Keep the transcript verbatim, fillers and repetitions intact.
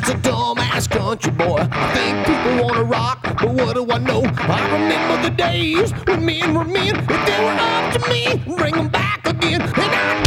just a dumbass country boy. I think people wanna rock, but what do I know? I remember the days when men were men. If they were up to me, bring them back again. And I